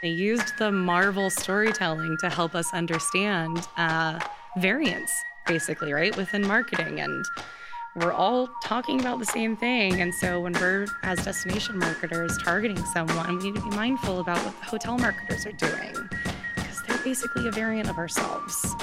They used the Marvel storytelling to help us understand variance, basically, right, within marketing. And we're all talking about the same thing. And so when we're, as destination marketers, targeting someone, we need to be mindful about what the hotel marketers are doing, because they're basically a variant of ourselves.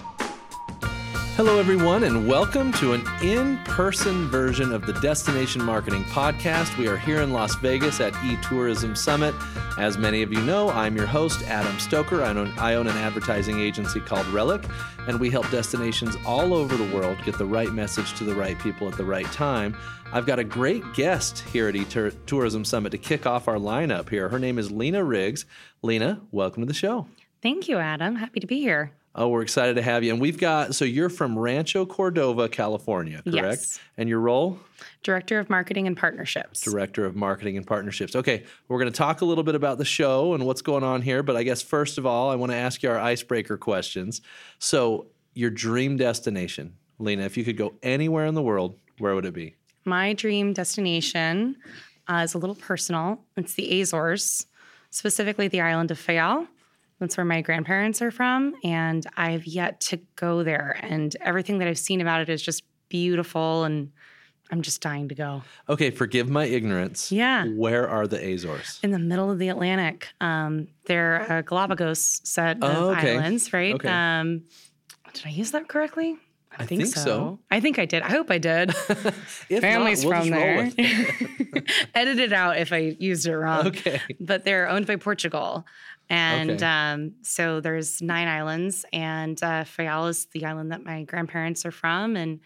Hello, everyone, and welcome to an in-person version of the Destination Marketing Podcast. We are here in Las Vegas at eTourism Summit. As many of you know, I'm your host, Adam Stoker. I own an advertising agency called Relic, and we help destinations all over the world get the right message to the right people at the right time. I've got a great guest here at eTourism Summit to kick off our lineup here. Her name is Lena Riggs. Lena, welcome to the show. Thank you, Adam. Happy to be here. Oh, we're excited to have you. And so you're from Rancho Cordova, California, correct? Yes. And your role? Director of Marketing and Partnerships. Director of Marketing and Partnerships. Okay, we're going to talk a little bit about the show and what's going on here, but I guess first of all, I want to ask you our icebreaker questions. So your dream destination, Lena, if you could go anywhere in the world, where would it be? My dream destination is a little personal. It's the Azores, specifically the island of Fayal. That's where my grandparents are from, and I've yet to go there. And everything that I've seen about it is just beautiful, and I'm just dying to go. Okay, forgive my ignorance. Yeah. Where are the Azores? In the middle of the Atlantic. They're a Galapagos set of islands, right? Okay. Did I use that correctly? I think so. I think I did. I hope I did. If Family's not, we'll from just roll there. with it. Edit it out if I used it wrong. Okay. But they're owned by Portugal. And Okay. So there's 9 islands, and Fayal is the island that my grandparents are from. And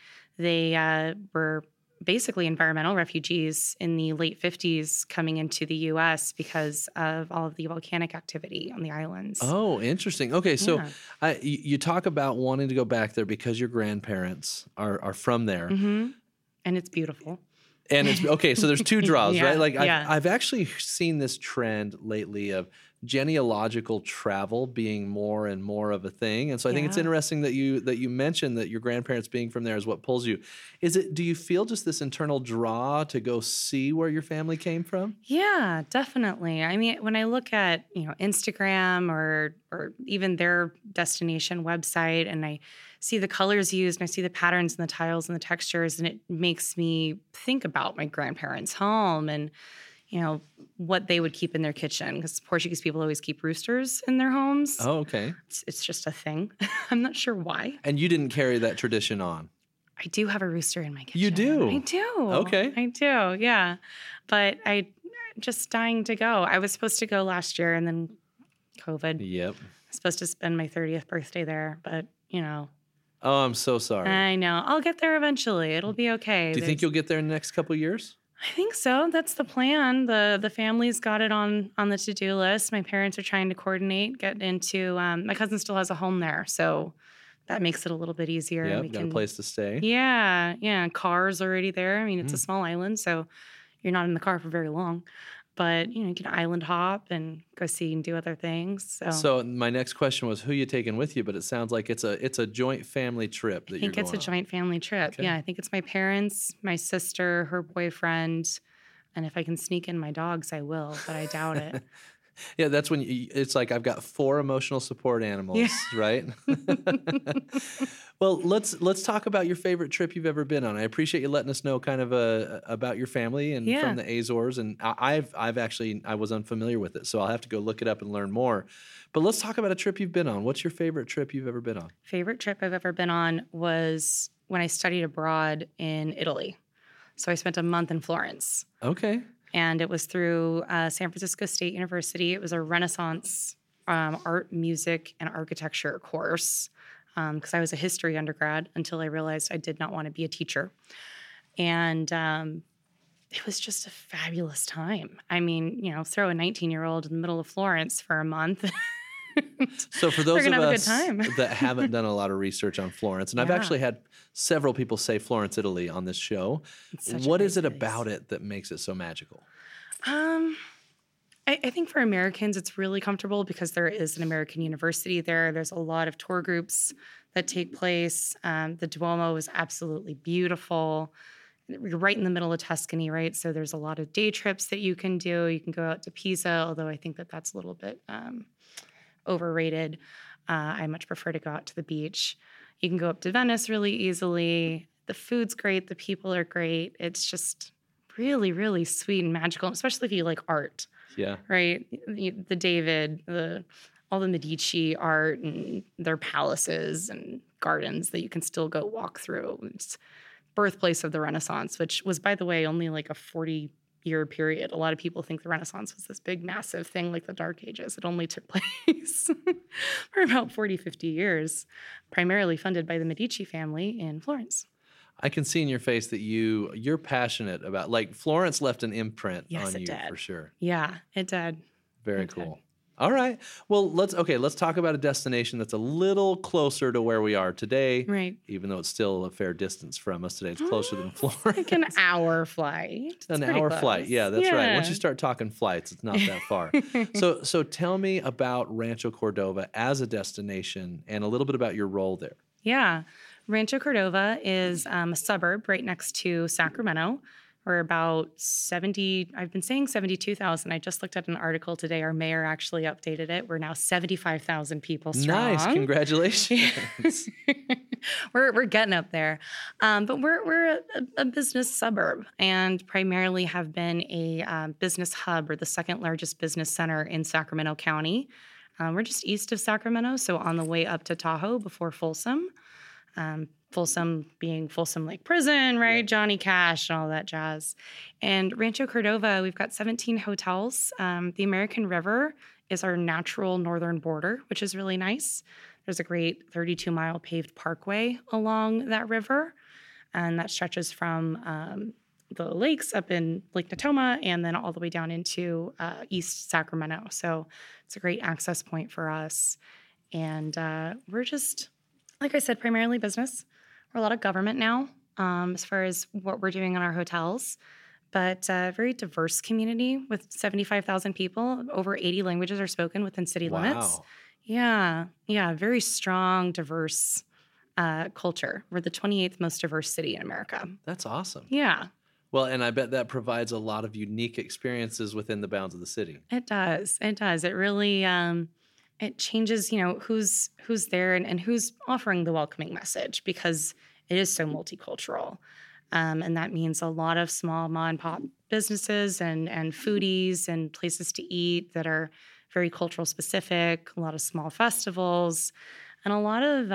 they were basically environmental refugees in the late 50s coming into the U.S. because of all of the volcanic activity on the islands. Oh, interesting. Okay, so Yeah. you talk about wanting to go back there because your grandparents are from there. Mm-hmm. And it's beautiful. And it's okay, so there's two draws, Yeah, right? Like yeah. I've actually seen this trend lately of genealogical travel being more and more of a thing. And so I think it's Yeah. interesting that you mentioned that your grandparents being from there is what pulls you. Do you feel just this internal draw to go see where your family came from? Yeah, definitely. I mean, when I look at, Instagram or even their destination website, and I see the colors used and I see the patterns and the tiles and the textures, and it makes me think about my grandparents' home and, what they would keep in their kitchen, because Portuguese people always keep roosters in their homes. Oh, okay. It's just a thing. I'm not sure why. And you didn't carry that tradition on. I do have a rooster in my kitchen. You do? I do. Okay. I do, yeah. But I'm just dying to go. I was supposed to go last year, and then COVID. Yep. I was supposed to spend my 30th birthday there, but, Oh, I'm so sorry. I know. I'll get there eventually. It'll be okay. Do you think you'll get there in the next couple of years? I think so. That's the plan. The family's got it on the to-do list. My parents are trying to coordinate, get into my cousin still has a home there, so that makes it a little bit easier. Yep, We got a place to stay. Yeah. Car's already there. I mean, it's a small island, so you're not in the car for very long. But, you can island hop and go see and do other things. So my next question was who you taking with you, but it sounds like it's a joint family trip that I think it's a joint family trip. Okay. Yeah, I think it's my parents, my sister, her boyfriend, and if I can sneak in my dogs, I will, but I doubt it. Yeah, that's when it's like I've got 4 emotional support animals, right? Well, let's talk about your favorite trip you've ever been on. I appreciate you letting us know kind of about your family and from the Azores. And I was unfamiliar with it, so I'll have to go look it up and learn more. But let's talk about a trip you've been on. What's your favorite trip you've ever been on? Favorite trip I've ever been on was when I studied abroad in Italy. So I spent a month in Florence. Okay. And it was through San Francisco State University. It was a Renaissance art, music, and architecture course because I was a history undergrad until I realized I did not want to be a teacher. And it was just a fabulous time. I mean, throw a 19-year-old in the middle of Florence for a month. So for those of have a good us time. that haven't done a lot of research on Florence, and I've Yeah. actually had several people say Florence, Italy on this show. It's such a What great is it place. about it that makes it so magical? I think for Americans, it's really comfortable because there is an American university there. There's a lot of tour groups that take place. The Duomo is absolutely beautiful. you're right in the middle of Tuscany, right? So there's a lot of day trips that you can do. You can go out to Pisa, although I think that that's a little bit overrated. I much prefer to go out to the beach. You can go up to Venice really easily. The food's great. The people are great. It's just really, really sweet and magical, especially if you like art. Yeah. Right? The David, all the Medici art and their palaces and gardens that you can still go walk through. It's birthplace of the Renaissance, which was, by the way, only like a 40-year period. A lot of people think the Renaissance was this big, massive thing like the Dark Ages. It only took place for about 40, 50 years, primarily funded by the Medici family in Florence. I can see in your face that you're passionate about, like, Florence left an imprint Yes, on you it did. for sure. Yeah, it did. Very cool. All right. Well, let's talk about a destination that's a little closer to where we are today. Right. Even though it's still a fair distance from us today. It's closer than Florence. Like an hour flight. It's an hour close. flight. Yeah, that's right. Once you start talking flights, it's not that far. So tell me about Rancho Cordova as a destination and a little bit about your role there. Yeah. Rancho Cordova is a suburb right next to Sacramento. We're about 72,000. I just looked at an article today. Our mayor actually updated it. We're now 75,000 people strong. Nice. Congratulations. We're getting up there. But we're a business suburb and primarily have been a business hub, or the second largest business center in Sacramento County. We're just east of Sacramento, so on the way up to Tahoe before Folsom. Folsom being Folsom Lake Prison, right? Yeah. Johnny Cash and all that jazz. And Rancho Cordova, we've got 17 hotels. The American River is our natural northern border, which is really nice. There's a great 32-mile paved parkway along that river, and that stretches from the lakes up in Lake Natoma and then all the way down into East Sacramento. So it's a great access point for us. And we're just, like I said, primarily business. We're a lot of government now as far as what we're doing in our hotels, but a very diverse community with 75,000 people. Over 80 languages are spoken within city limits. Yeah, very strong, diverse culture. We're the 28th most diverse city in America. That's awesome. Yeah. Well, and I bet that provides a lot of unique experiences within the bounds of the city. It does. It really it changes, who's there and who's offering the welcoming message, because it is so multicultural. And that means a lot of small mom and pop businesses and foodies and places to eat that are very cultural specific, a lot of small festivals, and a lot of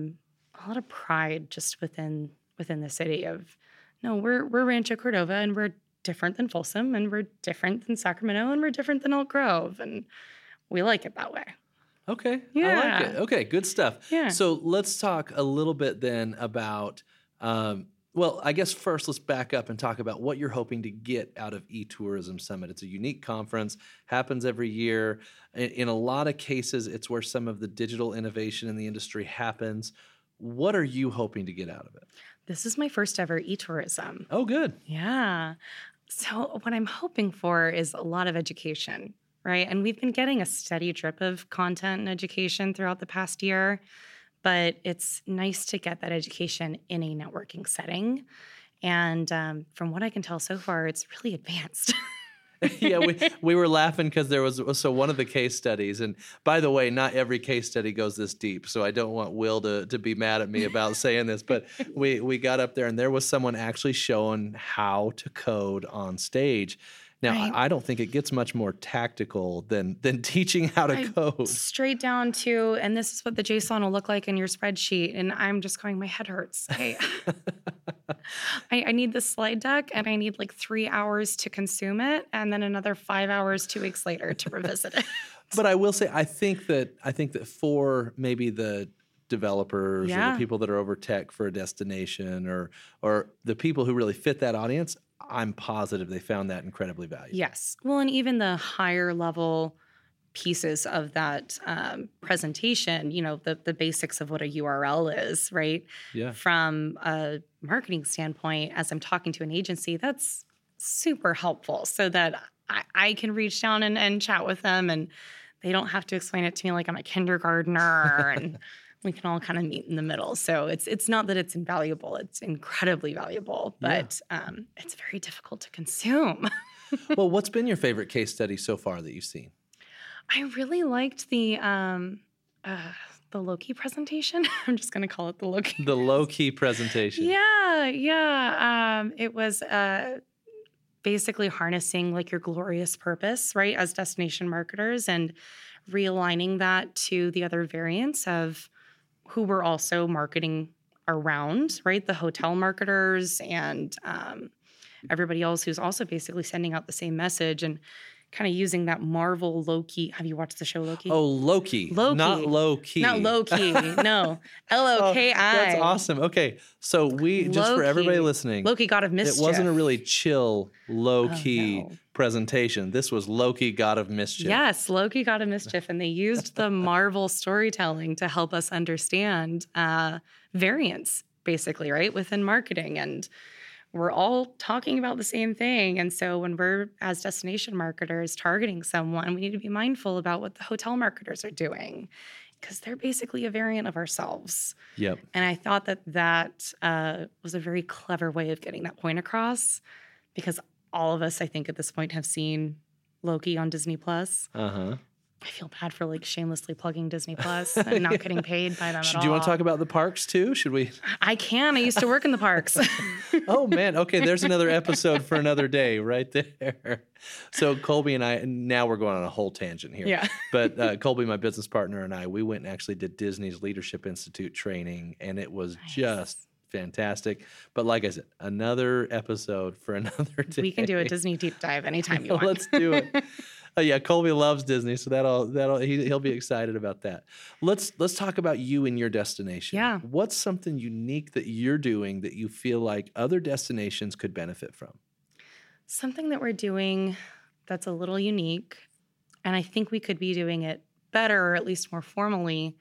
pride just within the city of, no, we're Rancho Cordova and we're different than Folsom and we're different than Sacramento and we're different than Elk Grove, and we like it that way. Okay. Yeah. I like it. Okay, good stuff. Yeah. So let's talk a little bit then about, well, I guess first let's back up and talk about what you're hoping to get out of eTourism Summit. It's a unique conference, happens every year. In a lot of cases, it's where some of the digital innovation in the industry happens. What are you hoping to get out of it? This is my first ever eTourism. Oh, good. Yeah. So what I'm hoping for is a lot of education. Right. And we've been getting a steady drip of content and education throughout the past year, but it's nice to get that education in a networking setting. And from what I can tell so far, it's really advanced. Yeah, we were laughing because there was one of the case studies, and by the way, not every case study goes this deep, so I don't want Will to be mad at me about saying this, but we got up there and there was someone actually showing how to code on stage. Now, right. I don't think it gets much more tactical than teaching how to code. Straight down to, and this is what the JSON will look like in your spreadsheet. And I'm just going, my head hurts. Hey, I need this slide deck and I need like 3 hours to consume it and then another 5 hours 2 weeks later to revisit it. But I will say, I think that for maybe the developers or the people that are over tech for a destination or the people who really fit that audience, I'm positive they found that incredibly valuable. Yes. Well, and even the higher level pieces of that presentation, the basics of what a URL is, right? Yeah. From a marketing standpoint, as I'm talking to an agency, that's super helpful so that I can reach down and chat with them and they don't have to explain it to me like I'm a kindergartner and we can all kind of meet in the middle. So it's not that it's invaluable; it's incredibly valuable, but it's very difficult to consume. Well, what's been your favorite case study so far that you've seen? I really liked the low-key presentation. I'm just going to call it the low-key. The low-key presentation. Yeah. It was basically harnessing like your glorious purpose, right, as destination marketers, and realigning that to the other variants of who we're also marketing around, right? The hotel marketers and everybody else who's also basically sending out the same message, and kind of using that Marvel Loki. Have you watched the show Loki? Oh, Loki. Not low-key. Not low-key. No. L-O-K-I. That's awesome. Okay. So just for everybody listening. Loki, God of Mischief. It wasn't a really chill, low-key presentation. This was Loki, God of Mischief. Yes, Loki, God of Mischief. And they used the Marvel storytelling to help us understand variants, basically, right, within marketing. And we're all talking about the same thing. And so when we're, as destination marketers, targeting someone, we need to be mindful about what the hotel marketers are doing, because they're basically a variant of ourselves. Yep. And I thought that was a very clever way of getting that point across, because all of us, I think, at this point have seen Loki on Disney+. Uh-huh. I feel bad for like shamelessly plugging Disney Plus and not getting paid by them at all. Do you want to talk about the parks too? Should we? I can. I used to work in the parks. Oh man. Okay. There's another episode for another day right there. So Colby and I, and now we're going on a whole tangent here. Yeah. But Colby, my business partner, and I, we went and actually did Disney's Leadership Institute training, and it was just fantastic. But like I said, another episode for another day. We can do a Disney deep dive anytime you want. Let's do it. Yeah, Colby loves Disney, so he'll be excited about that. Let's talk about you and your destination. Yeah. What's something unique that you're doing that you feel like other destinations could benefit from? Something that we're doing that's a little unique, and I think we could be doing it better, or at least more formally,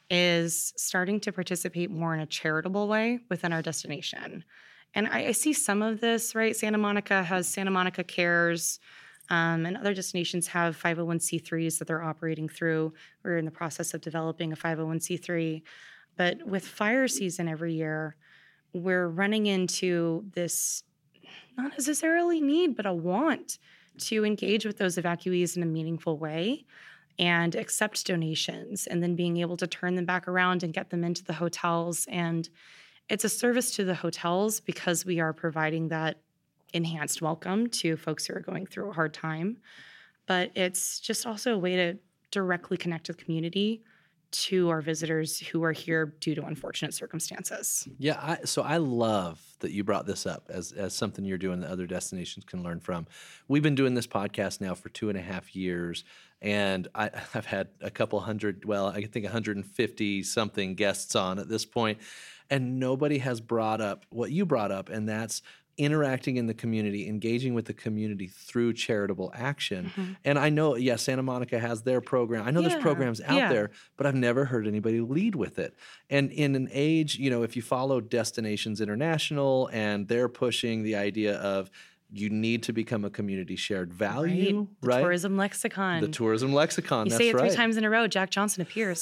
is starting to participate more in a charitable way within our destination. And I see some of this, right? Santa Monica has Santa Monica Cares. And other destinations have 501c3s that they're operating through. We're in the process of developing a 501c3. But with fire season every year, we're running into this not necessarily need, but a want to engage with those evacuees in a meaningful way and accept donations, and then being able to turn them back around and get them into the hotels. And it's a service to the hotels because we are providing that enhanced welcome to folks who are going through a hard time. But it's just also a way to directly connect with the community, to our visitors who are here due to unfortunate circumstances. Yeah, so I love that you brought this up as something you're doing that other destinations can learn from. We've been doing this podcast now for 2.5 years, and I've had a couple hundred, well, I think 150 something guests on at this point, and nobody has brought up what you brought up, and that's interacting in the community, engaging with the community through charitable action. Mm-hmm. And I know, Santa Monica has their program. I know there's programs out there, but I've never heard anybody lead with it. And in an age, if you follow Destinations International, and they're pushing the idea of you need to become a community shared value, right? The tourism lexicon. The tourism lexicon, that's right. You say it 3 times in a row, Jack Johnson appears.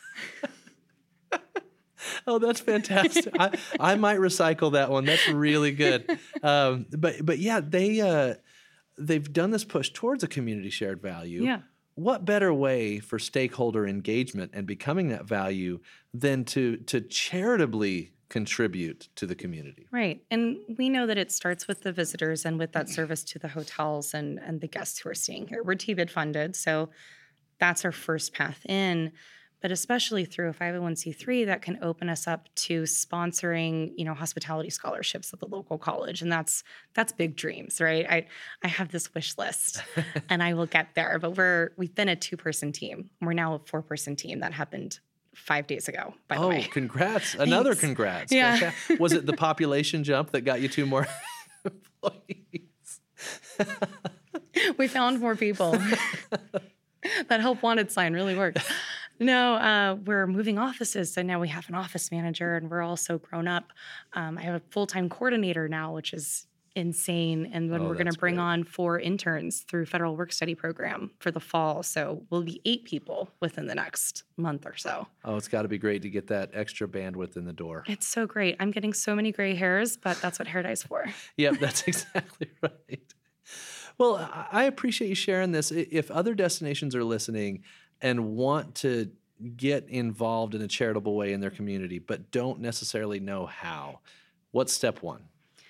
Oh, that's fantastic. I might recycle that one. That's really good. But yeah, they've done this push towards a community shared value. Yeah. What better way for stakeholder engagement and becoming that value than to charitably contribute to the community? Right. And we know that it starts with the visitors and with that service to the hotels and the guests who are staying here. We're TBID funded, so that's our first path in. But especially through a 501c3 that can open us up to sponsoring, hospitality scholarships at the local college. And that's big dreams, right? I have this wish list and I will get there. But we've been a 2-person team. We're now a 4-person team. That happened 5 days ago, by the way. Oh, congrats. Another congrats. Yeah. Was it the population jump that got you 2 more employees? We found more people. That help wanted sign really worked. No, we're moving offices, so now we have an office manager, and we're all so grown up. I have a full-time coordinator now, which is insane. And then Oh, we're going to that's bring great. on 4 interns through Federal Work Study Program for the fall. So we'll be 8 people within the next month or so. Oh, it's got to be great to get that extra bandwidth in the door. It's so great. I'm getting so many gray hairs, but that's what hair dye's for. Yep, that's exactly right. Well, I appreciate you sharing this. If other destinations are listening and want to get involved in a charitable way in their community, but don't necessarily know how, what's step one?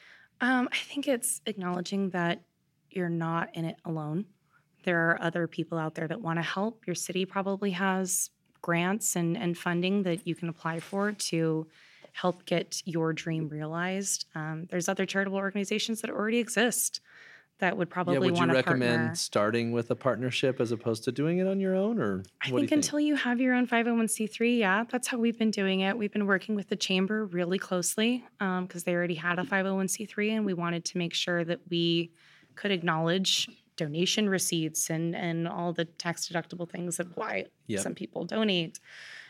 I think it's acknowledging that you're not in it alone. There are other people out there that want to help. Your city probably has grants and funding that you can apply for to help get your dream realized. There's other charitable organizations that already exist that would probably Would you want to recommend partner. starting with a partnership as opposed to doing it on your own, or I what do you think until you have your own 501c3, yeah, that's how we've been doing it. We've been working with the chamber really closely because they already had a 501c3, and we wanted to make sure that we could acknowledge donation receipts and all the tax deductible things of why Yep. some people donate,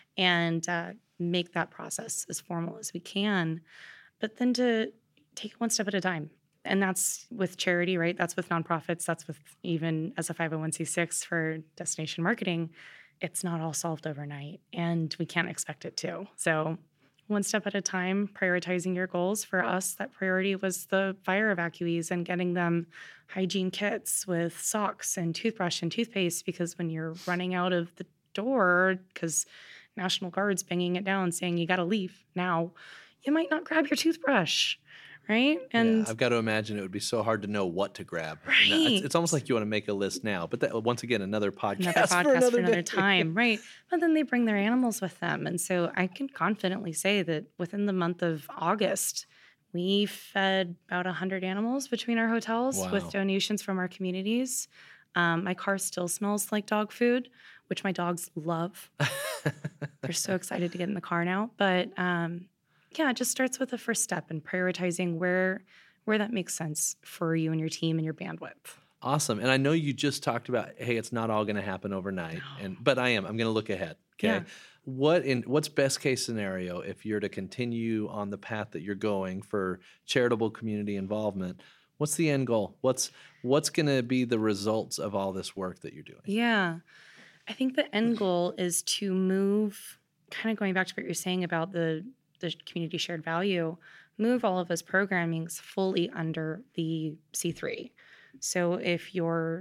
and make that process as formal as we can. But then to take it one step at a time. And that's with charity, right? That's with nonprofits. That's with even as a 501c6 for destination marketing. It's not all solved overnight, and we can't expect it to. So one step at a time, prioritizing your goals. For us, that priority was the fire evacuees and getting them hygiene kits with socks and toothbrush and toothpaste, because when you're running out of the door because National Guard's banging it down saying you got to leave now, you might not grab your toothbrush. Right. And I've got to imagine it would be so hard to know what to grab. Right. It's almost like you want to make a list now, but that, once again, another podcast, for another day. time. Right. But then they bring their animals with them. And so I can confidently say that within the month of August, we fed about 100 animals between our hotels Wow. with donations from our communities. My car still smells like dog food, which my dogs love. They're so excited to get in the car now. But yeah, it just starts with the first step and prioritizing where that makes sense for you and your team and your bandwidth. Awesome. And I know you just talked about, hey, it's not all going to happen overnight. But I'm going to look ahead. Okay. Yeah. What's best case scenario if you're to continue on the path that you're going for charitable community involvement? What's the end goal? What's going to be the results of all this work that you're doing? Yeah. I think the end goal is to move, kind of going back to what you're saying about the community shared value, move all of those programmings fully under the C3. So if your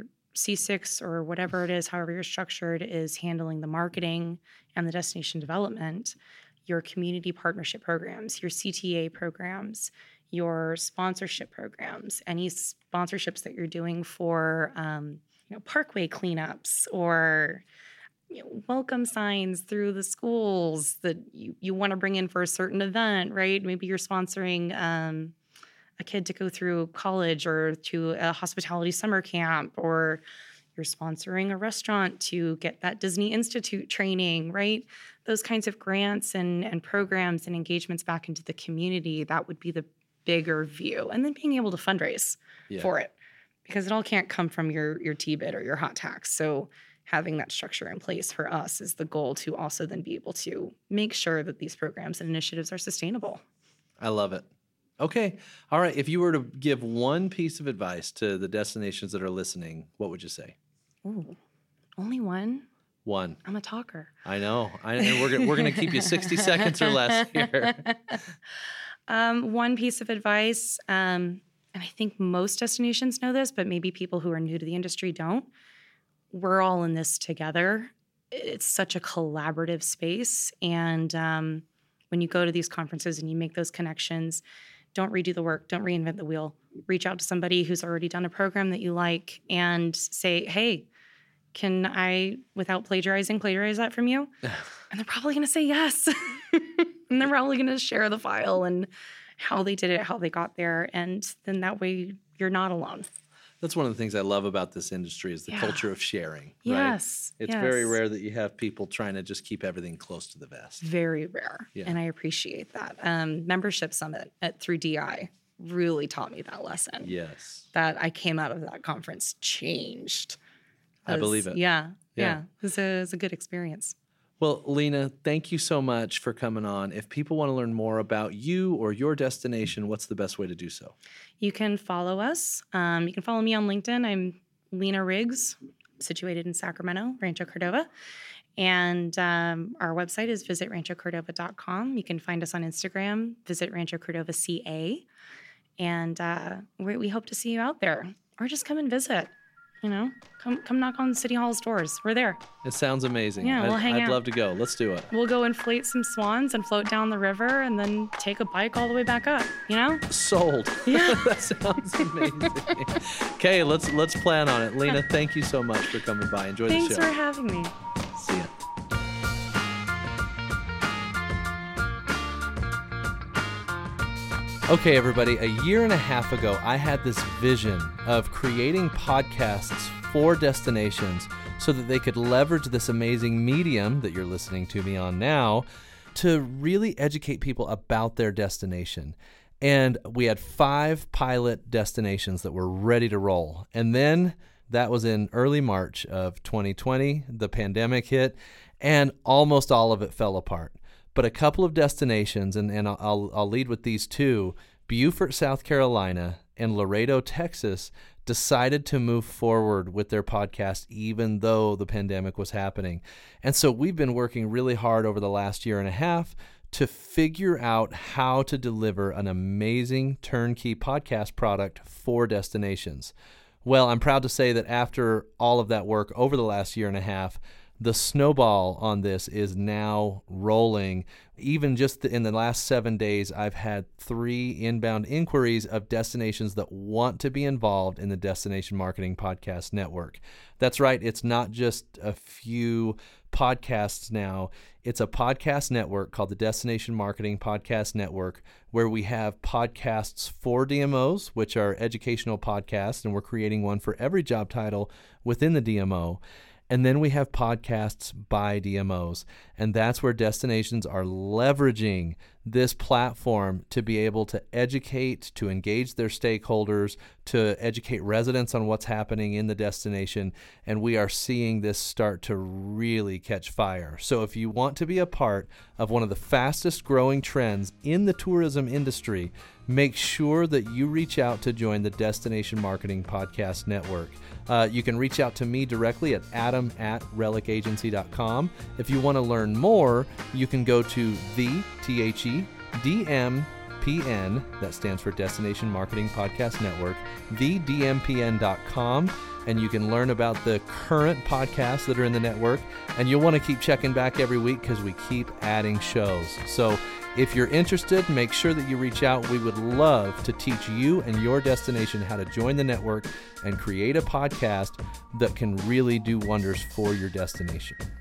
C6 or whatever it is, however you're structured, is handling the marketing and the destination development, your community partnership programs, your CTA programs, your sponsorship programs, any sponsorships that you're doing for parkway cleanups or welcome signs through the schools that you want to bring in for a certain event, right? Maybe you're sponsoring a kid to go through college or to a hospitality summer camp, or you're sponsoring a restaurant to get that Disney Institute training, right? Those kinds of grants and programs and engagements back into the community, that would be the bigger view. And then being able to fundraise for it, because it all can't come from your T-bid or your hot tax. So having that structure in place for us is the goal, to also then be able to make sure that these programs and initiatives are sustainable. I love it. Okay. All right. If you were to give one piece of advice to the destinations that are listening, what would you say? Ooh, only one? One. I'm a talker. I know. And we're going to keep you 60 seconds or less here. One piece of advice, and I think most destinations know this, but maybe people who are new to the industry don't. We're all in this together. It's such a collaborative space. And when you go to these conferences and you make those connections, don't redo the work. Don't reinvent the wheel. Reach out to somebody who's already done a program that you like and say, hey, can I, without plagiarizing, plagiarize that from you? And they're probably going to say yes. And they're probably going to share the file and how they did it, how they got there. And then that way you're not alone. That's one of the things I love about this industry is the culture of sharing. Yes. Right? It's very rare that you have people trying to just keep everything close to the vest. Very rare. Yeah. And I appreciate that. Membership Summit through DI really taught me that lesson. Yes. That I came out of that conference changed. I believe it. Yeah. It was a good experience. Well, Lena, thank you so much for coming on. If people want to learn more about you or your destination, what's the best way to do so? You can follow us. You can follow me on LinkedIn. I'm Lena Riggs, situated in Sacramento, Rancho Cordova. And our website is visitranchocordova.com. You can find us on Instagram, visit Rancho Cordova CA. And we hope to see you out there, or just come and visit. Come knock on City Hall's doors. We're there. It sounds amazing. Yeah, we'll hang out. I'd love to go. Let's do it. We'll go inflate some swans and float down the river and then take a bike all the way back up, Sold. Yeah. That sounds amazing. Okay, let's plan on it. Lena, thank you so much for coming by. Enjoy the show. Thanks for having me. See ya. Okay, everybody, a year and a half ago, I had this vision of creating podcasts for destinations so that they could leverage this amazing medium that you're listening to me on now to really educate people about their destination. And we had 5 pilot destinations that were ready to roll. And then that was in early March of 2020, the pandemic hit, and almost all of it fell apart. But a couple of destinations, and I'll lead with these 2, Beaufort, South Carolina, and Laredo, Texas, decided to move forward with their podcast even though the pandemic was happening. And so we've been working really hard over the last year and a half to figure out how to deliver an amazing turnkey podcast product for destinations. Well, I'm proud to say that after all of that work over the last year and a half, the snowball on this is now rolling. Even just in the last 7 days, I've had 3 inbound inquiries of destinations that want to be involved in the Destination Marketing Podcast Network. That's right. It's not just a few podcasts now. It's a podcast network called the Destination Marketing Podcast Network, where we have podcasts for DMOs, which are educational podcasts, and we're creating one for every job title within the DMO. And then we have podcasts by DMOs, and that's where destinations are leveraging this platform to be able to educate, to engage their stakeholders, to educate residents on what's happening in the destination, and we are seeing this start to really catch fire. So if you want to be a part of one of the fastest growing trends in the tourism industry, make sure that you reach out to join the Destination Marketing Podcast Network. You can reach out to me directly at adam@relicagency.com. If you want to learn more, you can go to DMPN, that stands for Destination Marketing Podcast Network, thedmpn.com, and you can learn about the current podcasts that are in the network, and you'll want to keep checking back every week because we keep adding shows. So if you're interested, make sure that you reach out. We would love to teach you and your destination how to join the network and create a podcast that can really do wonders for your destination.